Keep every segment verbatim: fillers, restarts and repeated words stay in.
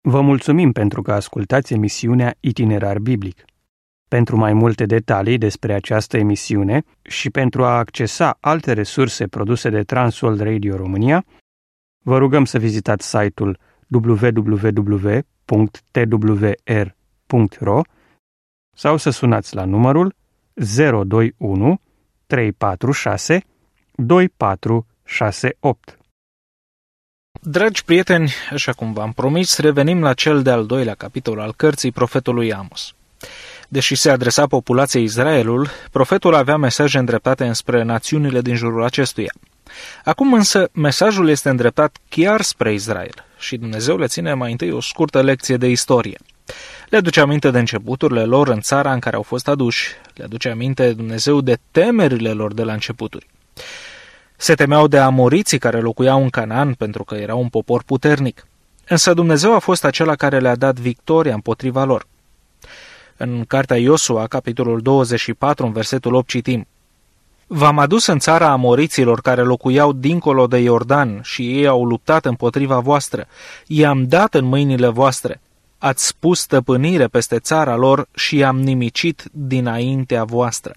Vă mulțumim pentru că ascultați emisiunea Itinerar Biblic. Pentru mai multe detalii despre această emisiune și pentru a accesa alte resurse produse de Transworld Radio România, vă rugăm să vizitați site-ul w w w punct t w r punct r o sau să sunați la numărul zero doi unu trei patru șase doi patru șase opt. Dragi prieteni, așa cum v-am promis, revenim la cel de-al doilea capitol al cărții profetului Amos. Deși se adresa populației Israelul, profetul avea mesaje îndreptate înspre națiunile din jurul acestuia. Acum însă, mesajul este îndreptat chiar spre Israel și Dumnezeu le ține mai întâi o scurtă lecție de istorie. Le aduce aminte de începuturile lor în țara în care au fost aduși, le aduce aminte Dumnezeu de temerile lor de la începuturi. Se temeau de amoriții care locuiau în Canaan pentru că era un popor puternic. Însă Dumnezeu a fost acela care le-a dat victoria împotriva lor. În cartea Iosua, capitolul douăzeci și patru, în versetul opt, citim: V-am adus în țara amoriților care locuiau dincolo de Iordan și ei au luptat împotriva voastră. I-am dat în mâinile voastre. Ați spus stăpânire peste țara lor și i-am nimicit dinaintea voastră.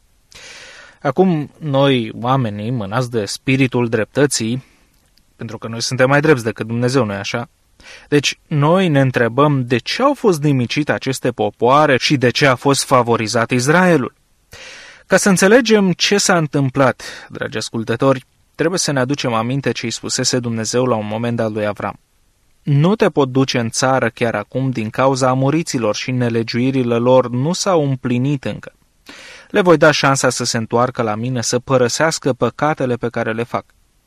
Acum, noi, oamenii, mânați de spiritul dreptății, pentru că noi suntem mai drepți decât Dumnezeu, nu-i așa? Deci, noi ne întrebăm de ce au fost nimicite aceste popoare și de ce a fost favorizat Israelul. Ca să înțelegem ce s-a întâmplat, dragi ascultători, trebuie să ne aducem aminte ce îi spusese Dumnezeu la un moment al lui Avram. Nu te pot duce în țară chiar acum din cauza amoriților și nelegiuirile lor nu s-au împlinit încă. Le voi da șansa să se întoarcă la mine, să părăsească păcatele pe care le fac.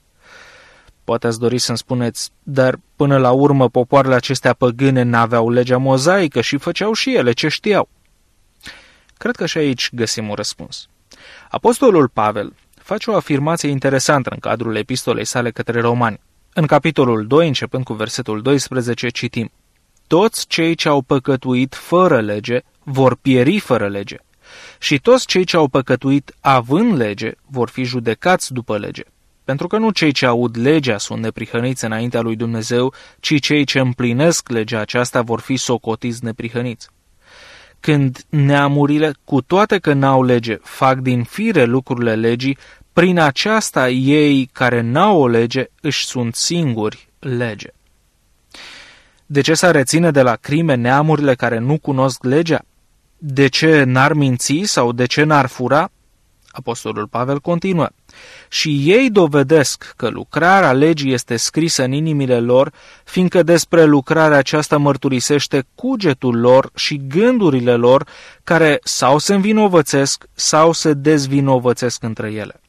Poate ați dori să-mi spuneți, dar până la urmă popoarele acestea păgâne n-aveau legea mozaică și făceau și ele ce știau. Cred că și aici găsim un răspuns. Apostolul Pavel face o afirmație interesantă în cadrul epistolei sale către romani. În capitolul doi, începând cu versetul doisprezece, citim: Toți cei ce au păcătuit fără lege vor pieri fără lege. Și toți cei ce au păcătuit având lege vor fi judecați după lege. Pentru că nu cei ce aud legea sunt neprihăniți înaintea lui Dumnezeu, ci cei ce împlinesc legea aceasta vor fi socotiți neprihăniți. Când neamurile, cu toate că n-au lege, fac din fire lucrurile legii, prin aceasta ei care n-au o lege își sunt singuri lege. De ce s-ar reține de la crime neamurile care nu cunosc legea? De ce n-ar minți sau de ce n-ar fura? Apostolul Pavel continuă: Și ei dovedesc că lucrarea legii este scrisă în inimile lor, fiindcă despre lucrarea aceasta mărturisește cugetul lor și gândurile lor, care sau se învinovățesc sau se dezvinovățesc între ele.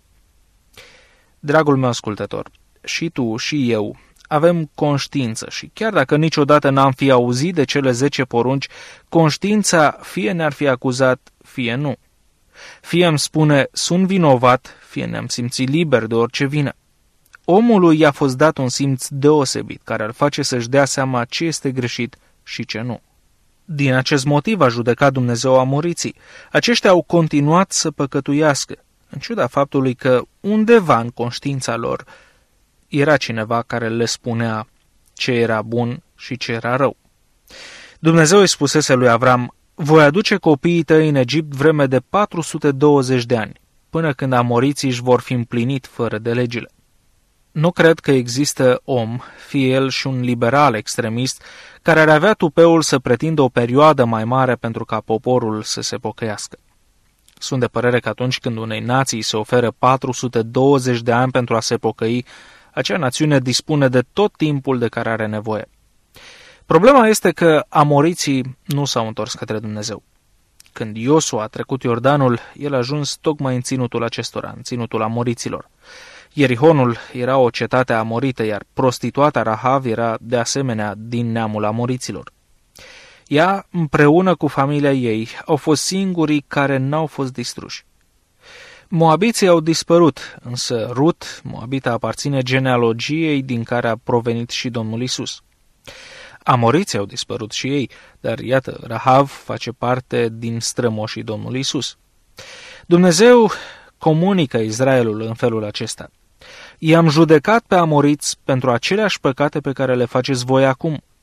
Dragul meu ascultător, și tu și eu avem conștiință și chiar dacă niciodată n-am fi auzit de cele zece porunci, conștiința fie ne-ar fi acuzat, fie nu. Fie îmi spune, sunt vinovat, fie ne-am simțit liber de orice vină. Omului i-a fost dat un simț deosebit, care îl face să-și dea seama ce este greșit și ce nu. Din acest motiv a judecat Dumnezeu amoriții. Aceștia au continuat să păcătuiască, în ciuda faptului că undeva în conștiința lor era cineva care le spunea ce era bun și ce era rău. Dumnezeu îi spusese lui Avram: voi aduce copiii tăi în Egipt vreme de patru sute douăzeci de ani, până când amoriții își vor fi împlinit fără de legile. Nu cred că există om, fie el și un liberal extremist, care ar avea tupeul să pretindă o perioadă mai mare pentru ca poporul să se pocăiască. Sunt de părere că atunci când unei nații se oferă patru sute douăzeci de ani pentru a se pocăi, acea națiune dispune de tot timpul de care are nevoie. Problema este că amoriții nu s-au întors către Dumnezeu. Când Iosua a trecut Iordanul, el a ajuns tocmai în ținutul acestora, în ținutul amoriților. Ierihonul era o cetate amorită, iar prostituata Rahav era de asemenea din neamul amoriților. Ea, împreună cu familia ei, au fost singurii care n-au fost distruși. Moabiții au dispărut, însă Rut, moabita, aparține genealogiei din care a provenit și Domnul Isus. Amoriții au dispărut și ei, dar iată, Rahav face parte din strămoșii Domnului Isus. Dumnezeu comunică Israelul în felul acesta: I-am judecat pe amoriți pentru aceleași păcate pe care le faceți voi acum.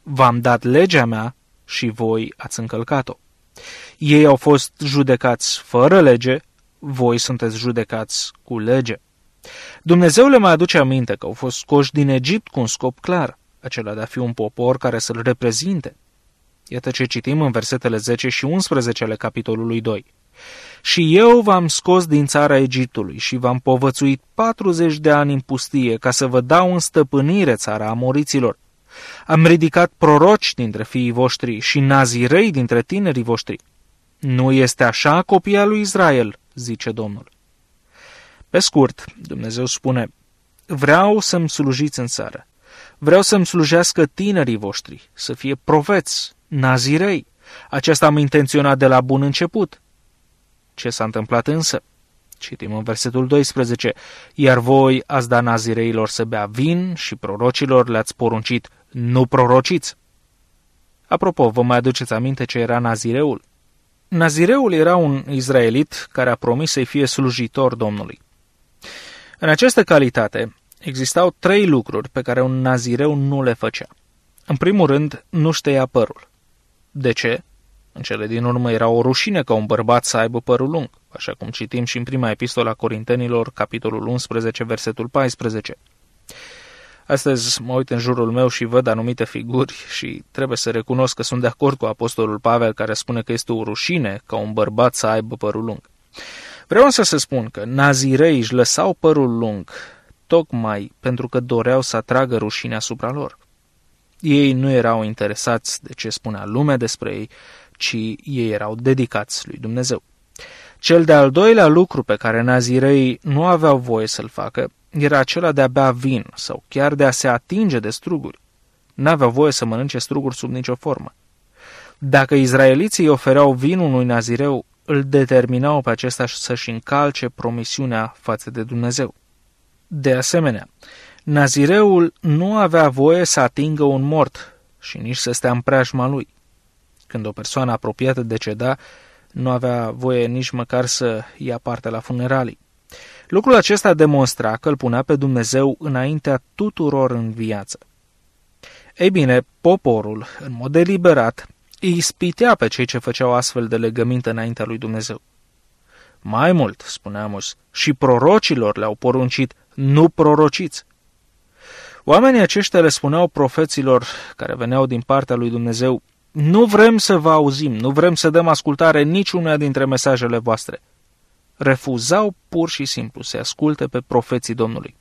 v-am dat legea mea și voi ați încălcat-o. Ei au fost judecați fără lege, voi sunteți judecați cu lege. Dumnezeu le mai aduce aminte că au fost scoși din Egipt cu un scop clar, acela de a fi un popor care să-l reprezinte. Iată ce citim în versetele zece și unsprezece ale capitolului doi. Și eu v-am scos din țara Egiptului și v-am povățuit patruzeci de ani în pustie ca să vă dau în stăpânire țara amoriților. Am ridicat proroci dintre fiii voștri și nazirei dintre tinerii voștri. Nu este așa, copia lui Israel, zice Domnul. Pe scurt, Dumnezeu spune, vreau să-mi slujiți în țară. Vreau să-mi slujească tinerii voștri, să fie profeți, nazirei. Aceasta am intenționat de la bun început. Ce s-a întâmplat însă? Citim în versetul doisprezece. Iar voi ați dat nazireilor să bea vin și prorocilor le-ați poruncit, nu prorociți. Apropo, vă mai aduceți aminte ce era nazireul? Nazireul era un izraelit care a promis să-i fie slujitor Domnului. În această calitate existau trei lucruri pe care un nazireu nu le făcea. În primul rând, nu șteia părul. De ce? În cele din urmă era o rușine ca un bărbat să aibă părul lung, așa cum citim și în prima epistolă a Corintenilor, capitolul unsprezece, versetul paisprezece. Astăzi mă uit în jurul meu și văd anumite figuri și trebuie să recunosc că sunt de acord cu apostolul Pavel, care spune că este o rușine ca un bărbat să aibă părul lung. Vreau însă să spun că nazirei își lăsau părul lung tocmai pentru că doreau să atragă rușine asupra lor. Ei nu erau interesați de ce spunea lumea despre ei, ci ei erau dedicați lui Dumnezeu. Cel de-al doilea lucru pe care nazirei nu aveau voie să-l facă era acela de a bea vin sau chiar de a se atinge de struguri. N-aveau voie să mănânce struguri sub nicio formă. Dacă izraeliții ofereau vin unui nazireu, îl determinau pe acesta să-și încalce promisiunea față de Dumnezeu. De asemenea, nazireul nu avea voie să atingă un mort și nici să stea în preajma lui. Când o persoană apropiată deceda, nu avea voie nici măcar să ia parte la funeralii. Lucrul acesta demonstra că îl punea pe Dumnezeu înaintea tuturor în viață. Ei bine, poporul, în mod deliberat, îi ispitea pe cei ce făceau astfel de legăminte înaintea lui Dumnezeu. Mai mult, spune Amos, și prorocilor le-au poruncit, nu prorociți. Oamenii aceștia le spuneau profeților care veneau din partea lui Dumnezeu, nu vrem să vă auzim, nu vrem să dăm ascultare niciuna dintre mesajele voastre. Refuzau pur și simplu să asculte pe profeții Domnului.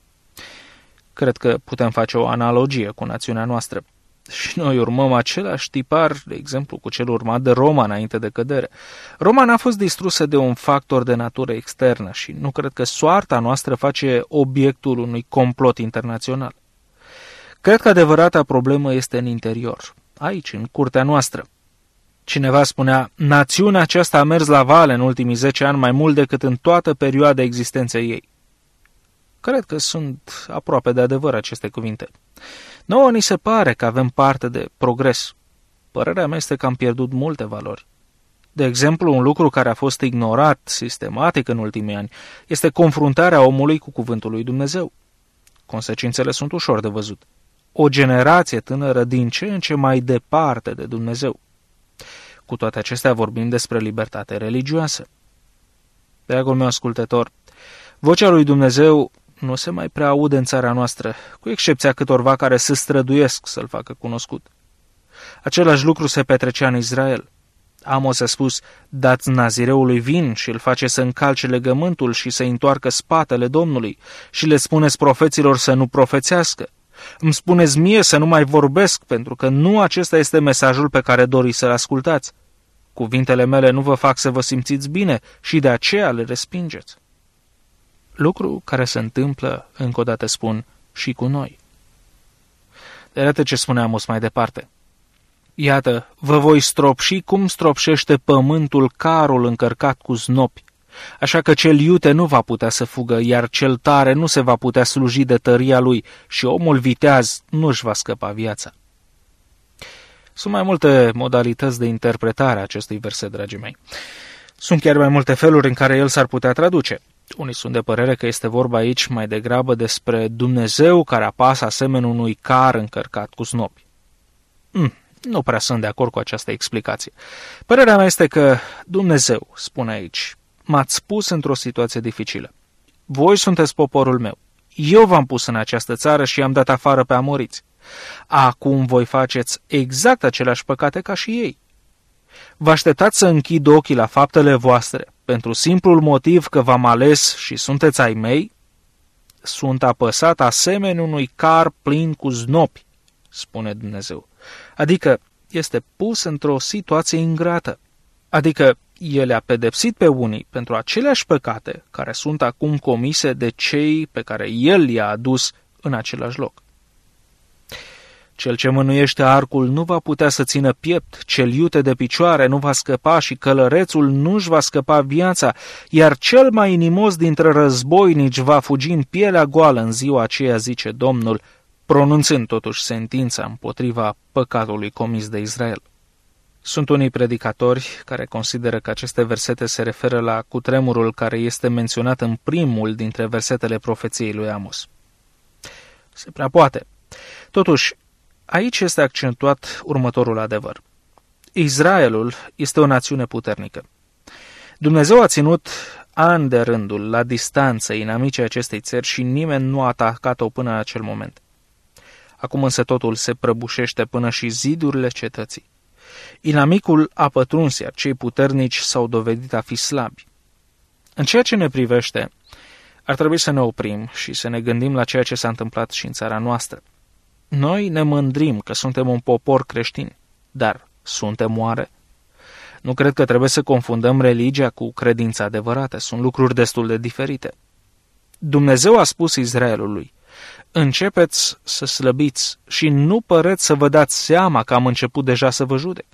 Cred că putem face o analogie cu națiunea noastră. Și noi urmăm același tipar, de exemplu, cu cel urmat de Roma înainte de cădere. Roma n-a fost distrusă de un factor de natură externă și nu cred că soarta noastră face obiectul unui complot internațional. Cred că adevărata problemă este în interior, aici, în curtea noastră. Cineva spunea, națiunea aceasta a mers la vale în ultimii zece ani mai mult decât în toată perioada existenței ei. Cred că sunt aproape de adevăr aceste cuvinte. Nouă ni se pare că avem parte de progres. Părerea mea este că am pierdut multe valori. De exemplu, un lucru care a fost ignorat sistematic în ultimii ani este confruntarea omului cu cuvântul lui Dumnezeu. Consecințele sunt ușor de văzut. O generație tânără din ce în ce mai departe de Dumnezeu. Cu toate acestea vorbim despre libertate religioasă. Dragul meu ascultător, vocea lui Dumnezeu nu se mai prea aude în țara noastră, cu excepția câtorva care se străduiesc să-l facă cunoscut. Același lucru se petrecea în Israel. Amos a spus, dați nazireului vin și îl face să încalce legământul și să întoarcă spatele Domnului și le spuneți profeților să nu profețească. Îmi spuneți mie să nu mai vorbesc, pentru că nu acesta este mesajul pe care doriți să-l ascultați. Cuvintele mele nu vă fac să vă simțiți bine și de aceea le respingeți. Lucru care se întâmplă, încă o dată spun, și cu noi. De iată ce spune Amos mai departe. Iată, vă voi stropși cum stropșește pământul carul încărcat cu znopi, așa că cel iute nu va putea să fugă, iar cel tare nu se va putea sluji de tăria lui și omul viteaz nu își va scăpa viața. Sunt mai multe modalități de interpretare a acestui verset, dragii mei. Sunt chiar mai multe feluri în care el s-ar putea traduce. Unii sunt de părere că este vorba aici mai degrabă despre Dumnezeu care apasă asemenea unui car încărcat cu znopi. Mm, nu prea sunt de acord cu această explicație. Părerea mea este că Dumnezeu, spune aici, m-ați pus într-o situație dificilă. Voi sunteți poporul meu. Eu v-am pus în această țară și i-am dat afară pe amoriți. Acum voi faceți exact aceleași păcate ca și ei. Vă așteptați să închid ochii la faptele voastre, pentru simplul motiv că v-am ales și sunteți ai mei? Sunt apăsat asemenea unui car plin cu znopi, spune Dumnezeu. Adică este pus într-o situație ingrată. Adică el a pedepsit pe unii pentru aceleași păcate care sunt acum comise de cei pe care el i-a adus în același loc. Cel ce mânuiește arcul nu va putea să țină piept, cel iute de picioare nu va scăpa și călărețul nu-și va scăpa viața, iar cel mai inimos dintre războinici va fugi în pielea goală în ziua aceea, zice Domnul, pronunțând totuși sentința împotriva păcatului comis de Israel. Sunt unii predicatori care consideră că aceste versete se referă la cutremurul care este menționat în primul dintre versetele profeției lui Amos. Se prea poate. Totuși, aici este accentuat următorul adevăr. Israelul este o națiune puternică. Dumnezeu a ținut ani de rândul la distanță inamicii acestei țări și nimeni nu a atacat-o până în acel moment. Acum însă totul se prăbușește până și zidurile cetății. Inamicul a pătruns, iar cei puternici s-au dovedit a fi slabi. În ceea ce ne privește, ar trebui să ne oprim și să ne gândim la ceea ce s-a întâmplat și în țara noastră. Noi ne mândrim că suntem un popor creștin, dar suntem oare? Nu cred că trebuie să confundăm religia cu credința adevărată, sunt lucruri destul de diferite. Dumnezeu a spus Israelului, începeți să slăbiți și nu păreți să vă dați seama că am început deja să vă judec.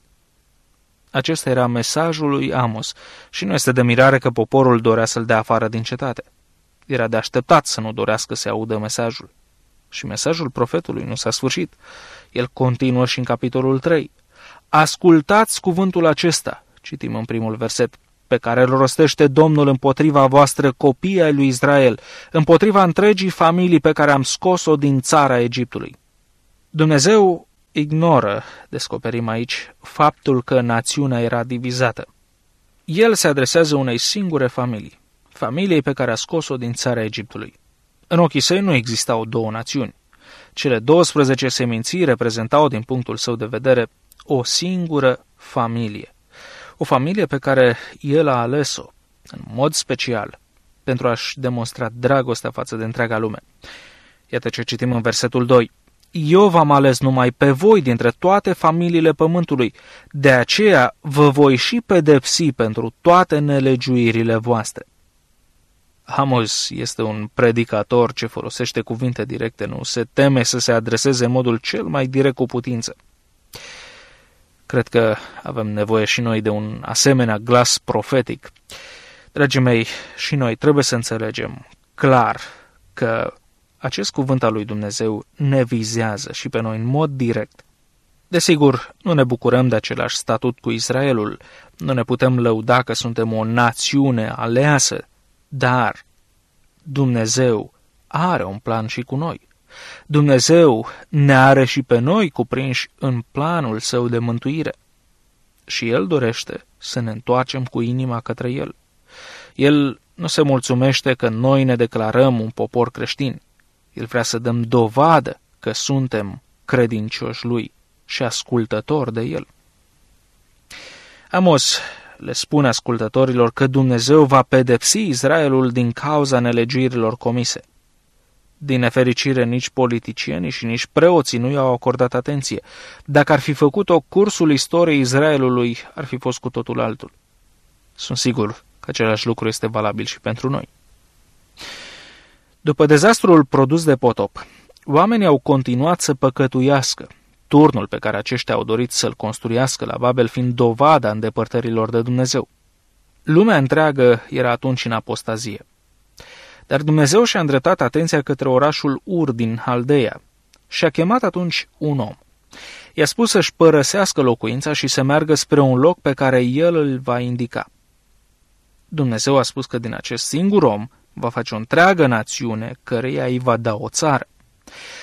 Acesta era mesajul lui Amos și nu este de mirare că poporul dorea să-l dea afară din cetate. Era de așteptat să nu dorească să audă mesajul. Și mesajul profetului nu s-a sfârșit. El continuă și în capitolul trei. Ascultați cuvântul acesta, citim în primul verset, pe care îl rostește Domnul împotriva voastră, copiii ai lui Israel, împotriva întregii familii pe care am scos-o din țara Egiptului. Dumnezeu ignoră, descoperim aici, faptul că națiunea era divizată. El se adresează unei singure familii, familiei pe care a scos-o din țara Egiptului. În ochii săi nu existau două națiuni. Cele douăsprezece seminții reprezentau, din punctul său de vedere, o singură familie. O familie pe care el a ales-o, în mod special, pentru a-și demonstra dragostea față de întreaga lume. Iată ce citim în versetul doi. Eu v-am ales numai pe voi dintre toate familiile pământului, de aceea vă voi și pedepsi pentru toate nelegiuirile voastre. Amos este un predicator ce folosește cuvinte directe, nu se teme să se adreseze în modul cel mai direct cu putință. Cred că avem nevoie și noi de un asemenea glas profetic. Dragii mei, și noi trebuie să înțelegem clar că acest cuvânt al lui Dumnezeu ne vizează și pe noi în mod direct. Desigur, nu ne bucurăm de același statut cu Israelul, nu ne putem lăuda că suntem o națiune aleasă, dar Dumnezeu are un plan și cu noi. Dumnezeu ne are și pe noi cuprinși în planul său de mântuire. Și El dorește să ne întoarcem cu inima către El. El nu se mulțumește că noi ne declarăm un popor creștin. El vrea să dăm dovadă că suntem credincioși Lui și ascultători de El. Amos le spune ascultătorilor că Dumnezeu va pedepsi Israelul din cauza nelegiuirilor comise. Din nefericire, nici politicienii și nici preoții nu i-au acordat atenție. Dacă ar fi făcut-o, cursul istoriei Israelului ar fi fost cu totul altul. Sunt sigur că același lucru este valabil și pentru noi. După dezastrul produs de potop, oamenii au continuat să păcătuiască, turnul pe care aceștia au dorit să-l construiască la Babel fiind dovada îndepărtărilor de Dumnezeu. Lumea întreagă era atunci în apostazie. Dar Dumnezeu și-a îndreptat atenția către orașul Ur din Haldeia și a chemat atunci un om. I-a spus să-și părăsească locuința și să meargă spre un loc pe care el îl va indica. Dumnezeu a spus că din acest singur om va face o întreagă națiune căreia îi va da o țară.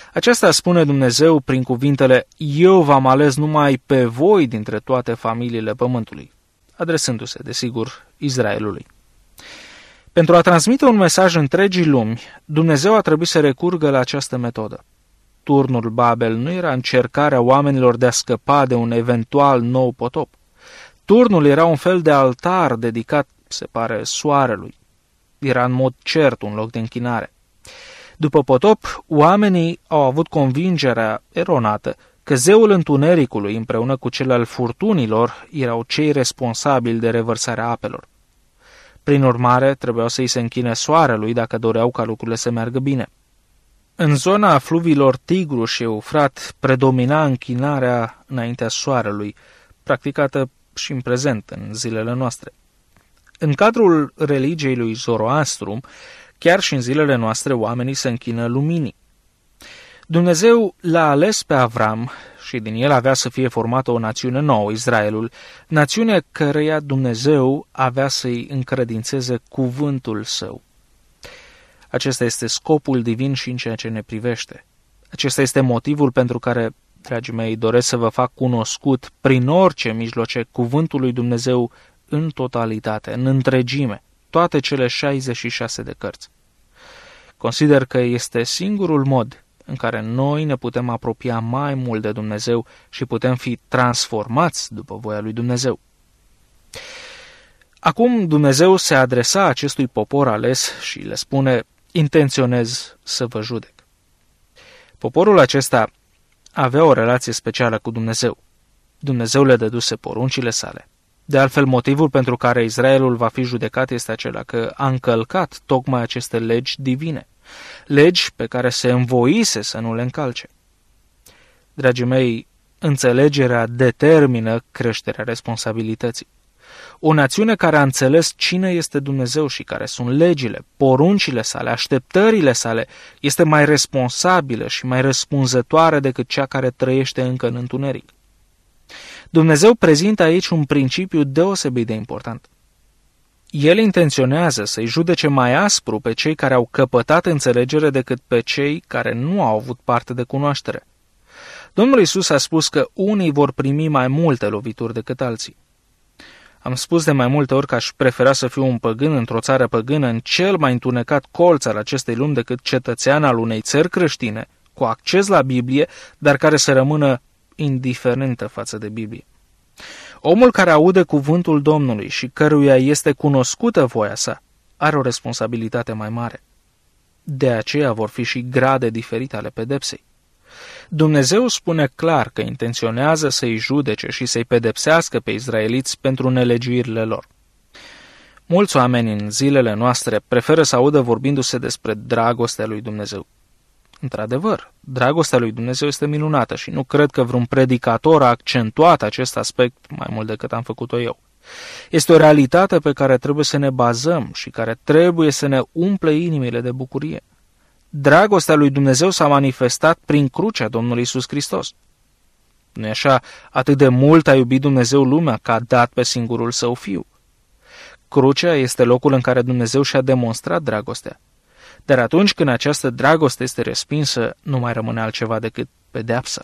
Aceasta spune Dumnezeu prin cuvintele: eu v-am ales numai pe voi dintre toate familiile pământului, adresându-se, desigur, Israelului. Pentru a transmite un mesaj întregii lumi, Dumnezeu a trebuit să recurgă la această metodă. Turnul Babel nu era încercarea oamenilor de a scăpa de un eventual nou potop. Turnul era un fel de altar dedicat, se pare, soarelui. Era în mod cert un loc de închinare. După potop, oamenii au avut convingerea eronată că zeul întunericului împreună cu cel al furtunilor erau cei responsabili de revărsarea apelor. Prin urmare, trebuiau să-i se închine soarelui dacă doreau ca lucrurile să meargă bine. În zona fluviilor Tigru și Eufrat predomina închinarea înaintea soarelui, practicată și în prezent, în zilele noastre. În cadrul religiei lui Zoroastru, chiar și în zilele noastre, oamenii se închină luminii. Dumnezeu l-a ales pe Avram și din el avea să fie formată o națiune nouă, Israelul, națiune căreia Dumnezeu avea să-i încredințeze cuvântul său. Acesta este scopul divin și în ceea ce ne privește. Acesta este motivul pentru care, dragii mei, doresc să vă fac cunoscut prin orice mijloace cuvântul lui Dumnezeu în totalitate, în întregime, toate cele șaizeci și șase de cărți. Consider că este singurul mod în care noi ne putem apropia mai mult de Dumnezeu și putem fi transformați după voia lui Dumnezeu. Acum Dumnezeu se adresa acestui popor ales și le spune: intenționez să vă judec. Poporul acesta avea o relație specială cu Dumnezeu. Dumnezeu le dăduse poruncile sale. De altfel, motivul pentru care Israelul va fi judecat este acela că a încălcat tocmai aceste legi divine, legi pe care se învoise să nu le încalce. Dragii mei, înțelegerea determină creșterea responsabilității. O națiune care a înțeles cine este Dumnezeu și care sunt legile, poruncile sale, așteptările sale, este mai responsabilă și mai răspunzătoare decât cea care trăiește încă în întuneric. Dumnezeu prezintă aici un principiu deosebit de important. El intenționează să-i judece mai aspru pe cei care au căpătat înțelegere decât pe cei care nu au avut parte de cunoaștere. Domnul Iisus a spus că unii vor primi mai multe lovituri decât alții. Am spus de mai multe ori că aș prefera să fiu un păgân într-o țară păgână în cel mai întunecat colț al acestei lumi decât cetățean al unei țări creștine, cu acces la Biblie, dar care să rămână indiferentă față de Biblie. Omul care aude cuvântul Domnului și căruia este cunoscută voia sa, are o responsabilitate mai mare. De aceea vor fi și grade diferite ale pedepsei. Dumnezeu spune clar că intenționează să-i judece și să-i pedepsească pe izraeliți pentru nelegiuirile lor. Mulți oameni în zilele noastre preferă să audă vorbindu-se despre dragostea lui Dumnezeu. Într-adevăr, dragostea lui Dumnezeu este minunată și nu cred că vreun predicator a accentuat acest aspect mai mult decât am făcut-o eu. Este o realitate pe care trebuie să ne bazăm și care trebuie să ne umple inimile de bucurie. Dragostea lui Dumnezeu s-a manifestat prin crucea Domnului Iisus Hristos. Nu-i așa? Atât de mult a iubit Dumnezeu lumea că a dat pe singurul său fiu. Crucea este locul în care Dumnezeu și-a demonstrat dragostea. Dar atunci când această dragoste este respinsă, nu mai rămâne altceva decât pedeapsă.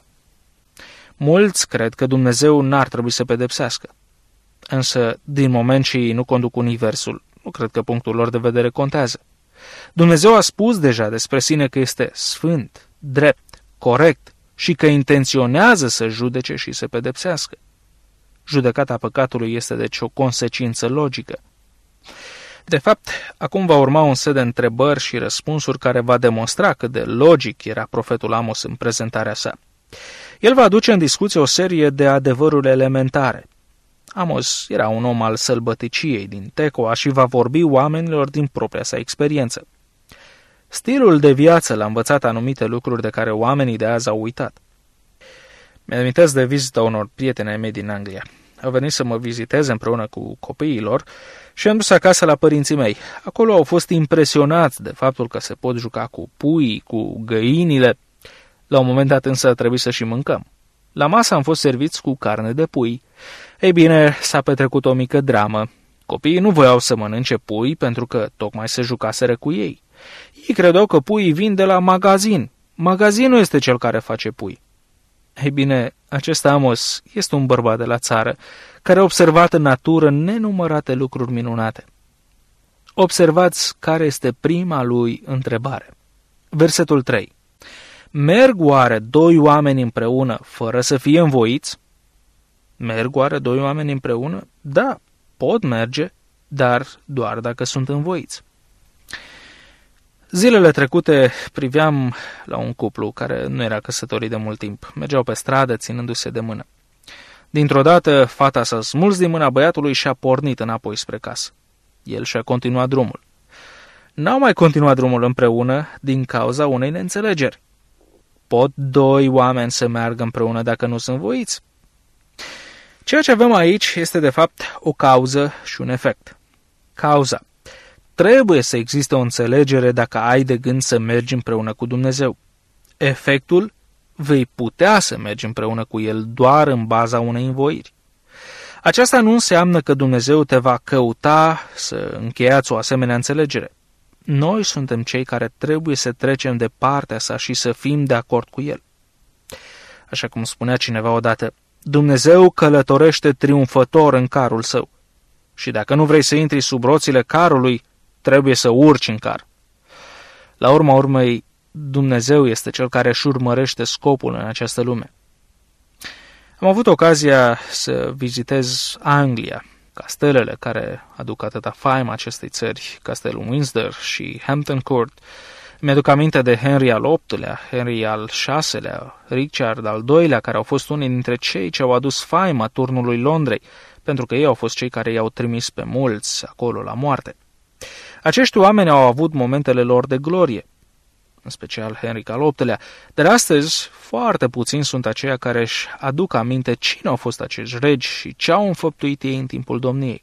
Mulți cred că Dumnezeu n-ar trebui să pedepsească. Însă, din moment ce ei nu conduc universul, nu cred că punctul lor de vedere contează. Dumnezeu a spus deja despre sine că este sfânt, drept, corect și că intenționează să judece și să pedepsească. Judecata păcatului este deci o consecință logică. De fapt, acum va urma un set de întrebări și răspunsuri care va demonstra cât de logic era profetul Amos în prezentarea sa. El va aduce în discuție o serie de adevăruri elementare. Amos era un om al sălbăticiei din Tecoa și va vorbi oamenilor din propria sa experiență. Stilul de viață l-a învățat anumite lucruri de care oamenii de azi au uitat. Mi-amintesc de vizita unor prieteni ai mei din Anglia. Au venit să mă viziteze împreună cu copiii lor și am dus acasă la părinții mei. Acolo au fost impresionați de faptul că se pot juca cu puii, cu găinile. La un moment dat însă trebuie să și mâncăm. La masă am fost serviți cu carne de pui. Ei bine, s-a petrecut o mică dramă. Copiii nu voiau să mănânce pui pentru că tocmai se jucaseră cu ei. Ei credeau că puii vin de la magazin magazinul este cel care face pui. Ei bine, acest Amos este un bărbat de la țară care a observat în natură nenumărate lucruri minunate. Observați care este prima lui întrebare. Versetul trei. Merg oare doi oameni împreună fără să fie învoiți? Merg oare doi oameni împreună? Da, pot merge, dar doar dacă sunt învoiți. Zilele trecute priveam la un cuplu care nu era căsătorit de mult timp. Mergeau pe stradă ținându-se de mână. Dintr-o dată, fata s-a smuls din mâna băiatului și a pornit înapoi spre casă. El și-a continuat drumul. N-au mai continuat drumul împreună din cauza unei neînțelegeri. Pot doi oameni să meargă împreună dacă nu sunt voiți? Ceea ce avem aici este de fapt o cauză și un efect. Cauza. Trebuie să existe o înțelegere dacă ai de gând să mergi împreună cu Dumnezeu. Efectul. Vei putea să mergi împreună cu El doar în baza unei învoiri. Aceasta nu înseamnă că Dumnezeu te va căuta să încheiați o asemenea înțelegere. Noi suntem cei care trebuie să trecem de partea sa și să fim de acord cu El. Așa cum spunea cineva odată, Dumnezeu călătorește triumfător în carul său. Și dacă nu vrei să intri sub roțile carului, trebuie să urci în car. La urma urmei, Dumnezeu este Cel care își urmărește scopul în această lume. Am avut ocazia să vizitez Anglia, castelele care aduc atâta faimă acestei țări, castelul Windsor și Hampton Court. Mi-aduc aminte de Henry al optulea, Henry al șaselea, Richard al doilea, care au fost unii dintre cei ce au adus faima turnului Londrei, pentru că ei au fost cei care i-au trimis pe mulți acolo la moarte. Acești oameni au avut momentele lor de glorie, în special Henry al optulea, dar astăzi foarte puțini sunt aceia care își aduc aminte cine au fost acești regi și ce au înfăptuit ei în timpul domniei.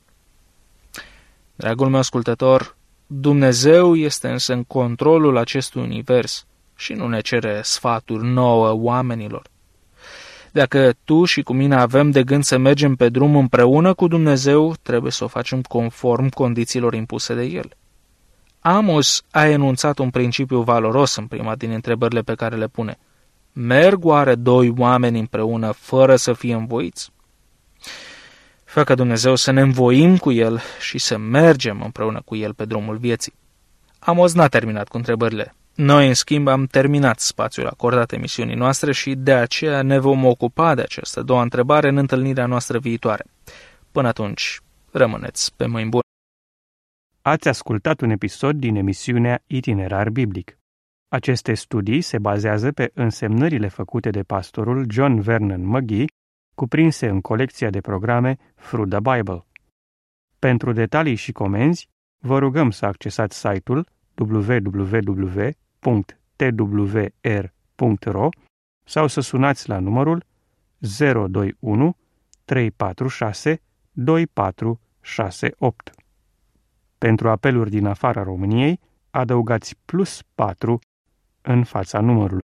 Dragul meu ascultător, Dumnezeu este însă în controlul acestui univers și nu ne cere sfaturi nouă oamenilor. Dacă tu și cu mine avem de gând să mergem pe drum împreună cu Dumnezeu, trebuie să o facem conform condițiilor impuse de El. Amos a enunțat un principiu valoros în prima din întrebările pe care le pune. Merg oare doi oameni împreună fără să fie învoiți? Fă ca Dumnezeu să ne învoim cu El și să mergem împreună cu El pe drumul vieții. Amos n-a terminat cu întrebările. Noi, în schimb, am terminat spațiul acordat emisiunii noastre și de aceea ne vom ocupa de această doua întrebare în întâlnirea noastră viitoare. Până atunci, rămâneți pe mâini bune. Ați ascultat un episod din emisiunea Itinerar Biblic. Aceste studii se bazează pe însemnările făcute de pastorul John Vernon McGee, cuprinse în colecția de programe Through the Bible. Pentru detalii și comenzi, vă rugăm să accesați site-ul w w w punct t w r punct r o sau să sunați la numărul zero doi unu trei patru șase doi patru șase opt. Pentru apeluri din afara României, adăugați plus patru în fața numărului.